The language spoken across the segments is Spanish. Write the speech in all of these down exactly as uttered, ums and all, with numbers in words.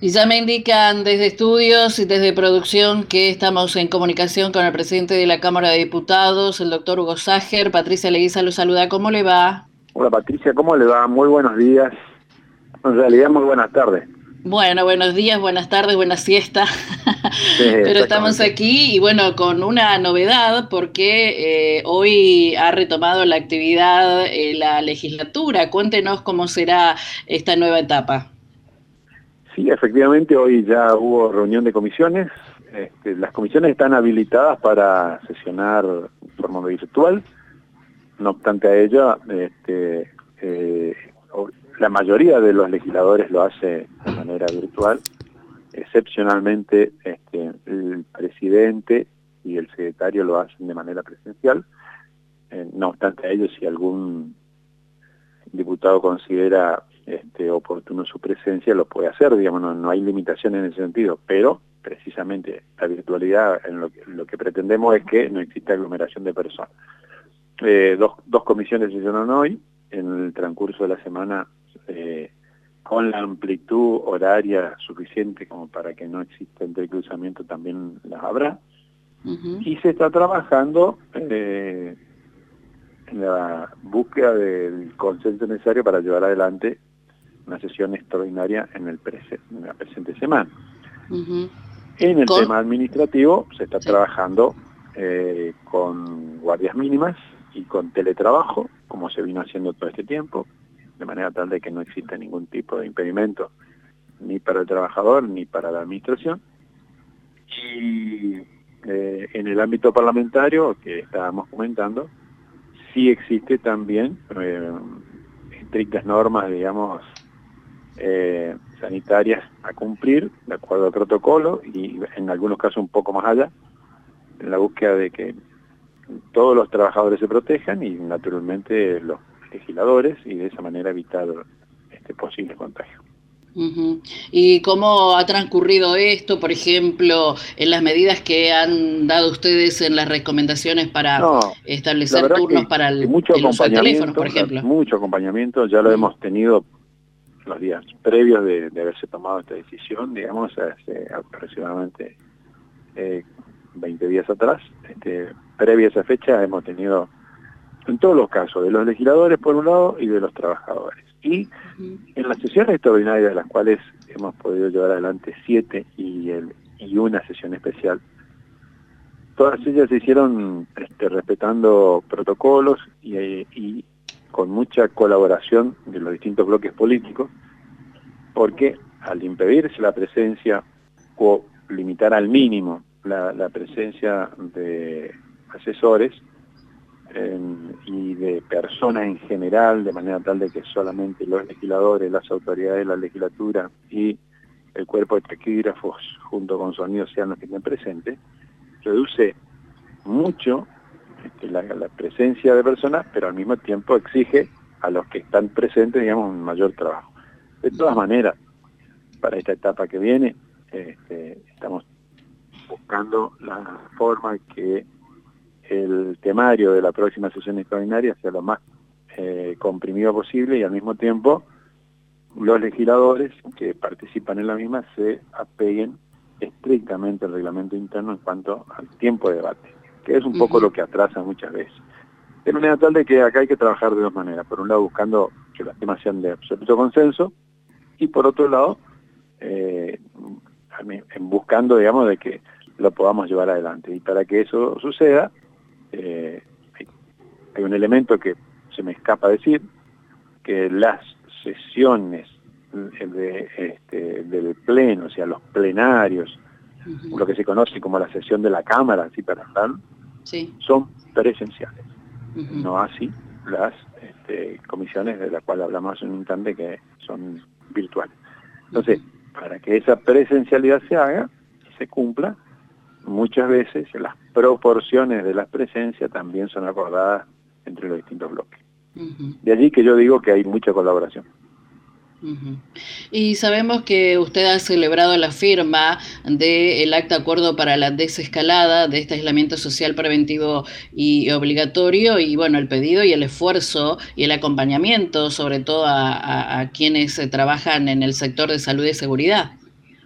Y ya me indican desde estudios y desde producción que estamos en comunicación con el presidente de la Cámara de Diputados, el doctor Hugo Sacher. Patricia Leguiza lo saluda. ¿Cómo le va? Hola Patricia, ¿cómo le va? Muy buenos días. En realidad muy buenas tardes. Bueno, buenos días, buenas tardes, buena siesta. Sí, Pero estamos exactamente. aquí y bueno, con una novedad porque eh, hoy ha retomado la actividad eh, la legislatura. Cuéntenos cómo será esta nueva etapa. Sí, efectivamente hoy ya hubo reunión de comisiones. Este, las comisiones están habilitadas para sesionar de forma virtual. No obstante a ello, este, eh, la mayoría de los legisladores lo hace de manera virtual. Excepcionalmente este, el presidente y el secretario lo hacen de manera presencial. Eh, no obstante a ello, si algún diputado considera este, oportuno su presencia, lo puede hacer, digamos, no, no hay limitaciones en ese sentido, pero precisamente la virtualidad, en lo que, lo que pretendemos es que no exista aglomeración de personas. Eh, dos, dos comisiones se hicieron hoy, en el transcurso de la semana, eh, con la amplitud horaria suficiente como para que no exista entrecruzamiento, también las habrá, uh-huh. Y se está trabajando eh, en la búsqueda del consenso necesario para llevar adelante una sesión extraordinaria en, el prese en la presente semana. Uh-huh. En el ¿Con? tema administrativo se está sí. trabajando eh, con guardias mínimas y con teletrabajo, como se vino haciendo todo este tiempo, de manera tal de que no exista ningún tipo de impedimento ni para el trabajador ni para la administración. Y eh, en el ámbito parlamentario, que estábamos comentando, sí existe también eh, estrictas normas, digamos, eh, sanitarias a cumplir, de acuerdo al protocolo, y en algunos casos un poco más allá, en la búsqueda de que todos los trabajadores se protejan y naturalmente los legisladores, y de esa manera evitar este posible contagio. Uh-huh. ¿Y cómo ha transcurrido esto, por ejemplo, en las medidas que han dado ustedes en las recomendaciones para no, establecer turnos que, para el, que mucho el uso de teléfonos, por la, ejemplo? mucho acompañamiento, ya lo uh-huh. hemos tenido los días previos de, de haberse tomado esta decisión, digamos, hace aproximadamente eh, veinte días atrás. Este, previa a esa fecha hemos tenido, en todos los casos, de los legisladores por un lado y de los trabajadores. Y uh-huh. en las sesiones extraordinarias, de las cuales hemos podido llevar adelante siete y, el, y una sesión especial, todas ellas se hicieron este, respetando protocolos y, y con mucha colaboración de los distintos bloques políticos, porque al impedirse la presencia o limitar al mínimo la, la presencia de asesores eh, y de personas en general, de manera tal de que solamente los legisladores, las autoridades de la legislatura y el cuerpo de taquígrafos junto con sonido sean los que estén presentes, reduce mucho este, la, la presencia de personas, pero al mismo tiempo exige a los que están presentes, digamos, un mayor trabajo. De todas maneras, para esta etapa que viene, este, estamos buscando la forma que el temario de la próxima sesión extraordinaria sea lo más eh, comprimido posible y al mismo tiempo los legisladores que participan en la misma se apeguen estrictamente al reglamento interno en cuanto al tiempo de debate, que es un poco uh-huh. lo que atrasa muchas veces. De manera tal de que acá hay que trabajar de dos maneras. Por un lado, buscando que los temas sean de absoluto consenso, y por otro lado, eh, en buscando, digamos, de que lo podamos llevar adelante. Y para que eso suceda, eh, hay, hay un elemento que se me escapa decir, que las sesiones de, este, del pleno, o sea, los plenarios, uh-huh. lo que se conoce como la sesión de la Cámara, así para hablar, sí. son presenciales. Uh-huh. No así las este, comisiones de las cuales hablamos en un instante, que son virtuales. Entonces, uh-huh. para que esa presencialidad se haga y se cumpla, muchas veces las proporciones de las presencias también son acordadas entre los distintos bloques. Uh-huh. De allí que yo digo que hay mucha colaboración. Uh-huh. Y sabemos que usted ha celebrado la firma del acta de acuerdo para la desescalada de este aislamiento social preventivo y obligatorio, y bueno, el pedido y el esfuerzo y el acompañamiento sobre todo a, a, a quienes trabajan en el sector de salud y seguridad.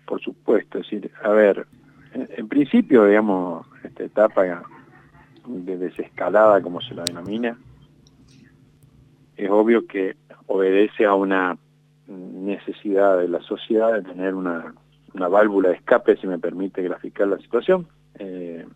por supuesto. Es decir, a ver, en, en principio, digamos, esta etapa de desescalada, como se la denomina, es obvio que obedece a una necesidad de la sociedad de tener una, una válvula de escape, si me permite graficar la situación, eh,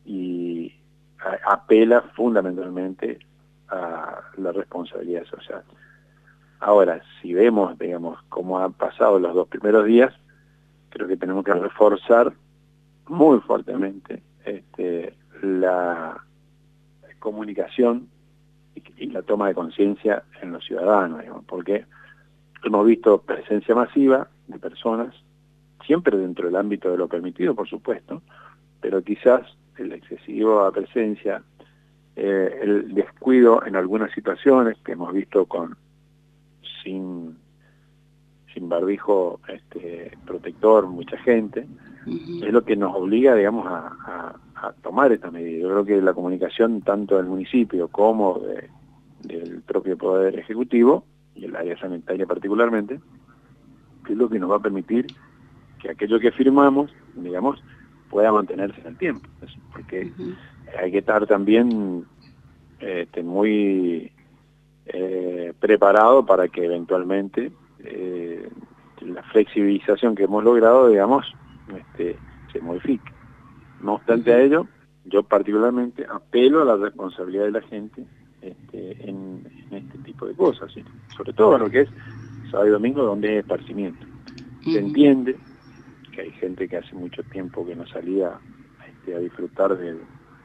y a, apela fundamentalmente a la responsabilidad social. Ahora, si vemos, digamos, cómo han pasado los dos primeros días, creo que tenemos que reforzar muy fuertemente este, la comunicación y, y la toma de conciencia en los ciudadanos, digamos, porque hemos visto presencia masiva de personas, siempre dentro del ámbito de lo permitido, por supuesto, pero quizás el excesivo presencia, eh, el descuido en algunas situaciones que hemos visto con sin, sin barbijo este, protector, mucha gente, uh-huh. es lo que nos obliga, digamos, a, a, a tomar esta medida. Yo creo que la comunicación tanto del municipio como de, del propio Poder Ejecutivo, y el área sanitaria particularmente, que es lo que nos va a permitir que aquello que firmamos, digamos, pueda mantenerse en el tiempo. Porque uh-huh. hay que estar también este, muy eh, preparado para que eventualmente eh, la flexibilización que hemos logrado, digamos, este, se modifique. No obstante uh-huh. a ello, yo particularmente apelo a la responsabilidad de la gente este, en, en este tipo de cosas, ¿sí? Sobre todo lo que es sábado y domingo, donde hay esparcimiento. Uh-huh. Se entiende que hay gente que hace mucho tiempo que no salía este, a disfrutar del,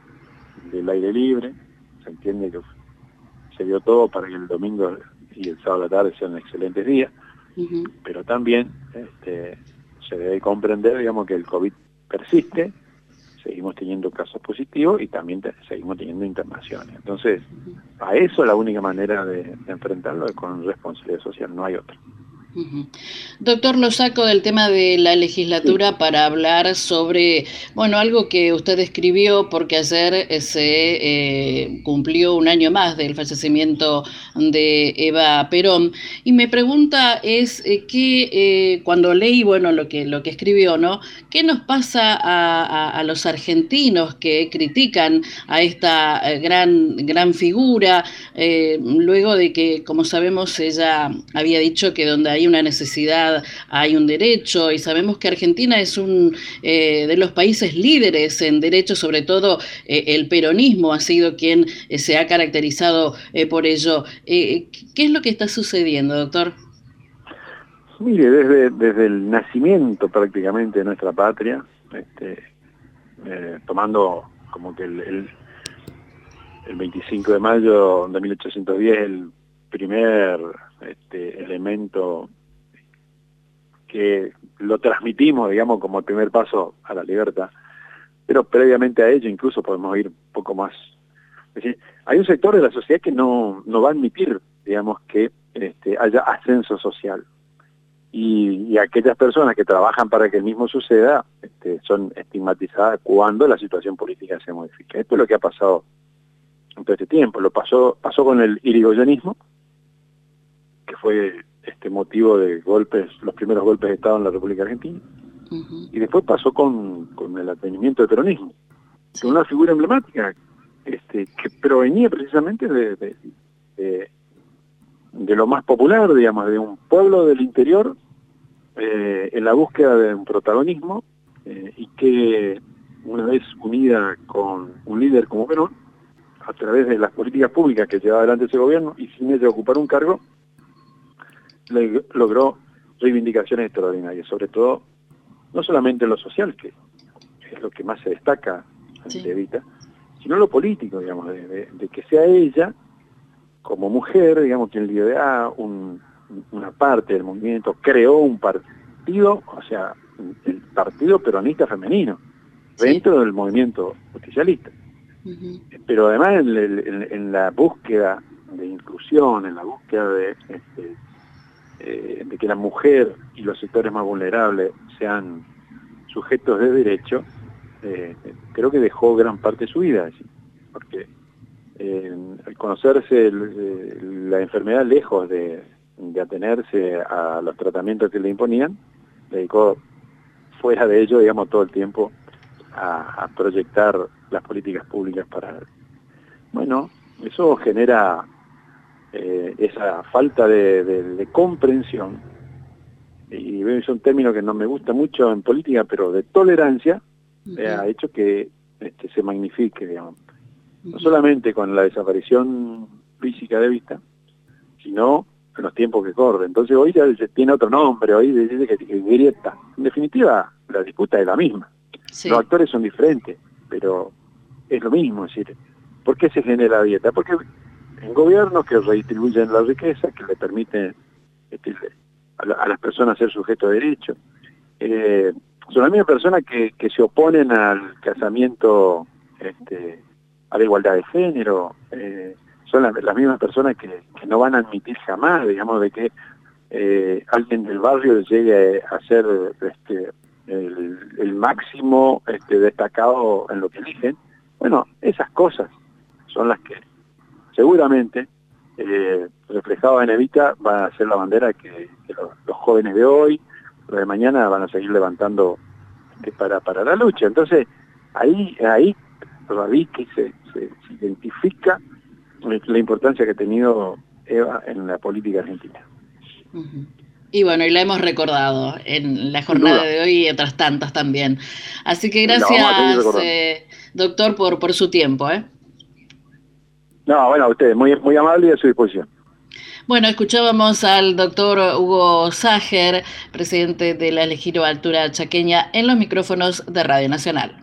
del aire libre, se entiende que se dio todo para que el domingo y el sábado a la tarde sean excelentes días, uh-huh. pero también este, se debe comprender, digamos, que el COVID persiste, seguimos teniendo casos positivos y también te, seguimos teniendo internaciones. Entonces, a eso la única manera de, de enfrentarlo es con responsabilidad social, no hay otra. Uh-huh. Doctor, lo saco del tema de la legislatura sí. para hablar sobre, bueno, algo que usted escribió porque ayer se eh, cumplió un año más del fallecimiento de Eva Perón, y me pregunta es eh, que eh, cuando leí, bueno, lo que, lo que escribió, ¿no? ¿Qué nos pasa a, a, a los argentinos que critican a esta gran, gran figura, eh, luego de que, como sabemos, ella había dicho que donde hay hay una necesidad, hay un derecho, y sabemos que Argentina es un eh, de los países líderes en derechos, sobre todo eh, el peronismo ha sido quien eh, se ha caracterizado eh, por ello. Eh, ¿Qué es lo que está sucediendo, doctor? Mire, desde, desde el nacimiento prácticamente de nuestra patria, este, eh, tomando como que el, el, el veinticinco de mayo de mil ochocientos diez el primer este, elemento que lo transmitimos, digamos, como el primer paso a la libertad, pero previamente a ello incluso podemos ir un poco más. Es decir, hay un sector de la sociedad que no, no va a admitir, digamos, que este, haya ascenso social, y, y aquellas personas que trabajan para que el mismo suceda este, son estigmatizadas cuando la situación política se modifica. Esto es lo que ha pasado en todo este tiempo. Lo pasó, pasó con el irigoyenismo, que fue este motivo de golpes, los primeros golpes de Estado en la República Argentina, uh-huh. y después pasó con, con el advenimiento del peronismo, sí. con una figura emblemática este, que provenía precisamente de, de, de, de lo más popular, digamos, de un pueblo del interior eh, en la búsqueda de un protagonismo, eh, y que una vez unida con un líder como Perón, a través de las políticas públicas que llevaba adelante ese gobierno y sin ella ocupar un cargo, le, logró reivindicaciones extraordinarias, sobre todo, no solamente en lo social, que es lo que más se destaca ante sí. Evita, sino en lo político, digamos, de, de, de que sea ella, como mujer, digamos, quien lidera un, una parte del movimiento, creó un partido, o sea, el Partido Peronista Femenino, sí. dentro del movimiento justicialista. Uh-huh. Pero además en, en, en la búsqueda de inclusión, en la búsqueda de, este, eh, de que la mujer y los sectores más vulnerables sean sujetos de derecho, eh, creo que dejó gran parte de su vida, ¿sí? Porque eh, al conocerse el, la enfermedad, lejos de, de atenerse a los tratamientos que le imponían, dedicó fuera de ello, digamos, todo el tiempo a, a proyectar las políticas públicas para... Bueno, eso genera eh, esa falta de, de, de comprensión, y es un término que no me gusta mucho en política, pero de tolerancia, uh-huh. eh, ha hecho que este, se magnifique, digamos, uh-huh. no solamente con la desaparición física de vista, sino en los tiempos que corren. Entonces hoy ya tiene otro nombre, hoy dice que es grieta. En definitiva, la disputa es la misma. Sí. Los actores son diferentes, pero es lo mismo. Es decir, ¿por qué se genera grieta? Porque en gobiernos que redistribuyen la riqueza, que le permiten este, a, la, a las personas ser sujetos de derecho, eh, son las mismas personas que, que se oponen al casamiento, este, a la igualdad de género, eh, son las, las mismas personas que, que no van a admitir jamás, digamos, de que eh, alguien del barrio llegue a ser este, el, el máximo este, destacado en lo que eligen. Bueno, esas cosas son las que seguramente, eh, reflejadas en Evita, van a ser la bandera que, que los, los jóvenes de hoy, los de mañana, van a seguir levantando este, para, para la lucha. Entonces, ahí, ahí radica y se, se, se identifica la importancia que ha tenido Eva en la política argentina. Uh-huh. Y bueno, y la hemos recordado en la jornada de hoy y otras tantas también. Así que gracias, eh, doctor, por, por su tiempo. ¿eh? No, bueno, a ustedes, muy, muy amable y a su disposición. Bueno, escuchábamos al doctor Hugo Sager, presidente de la Legislatura chaqueña, en los micrófonos de Radio Nacional.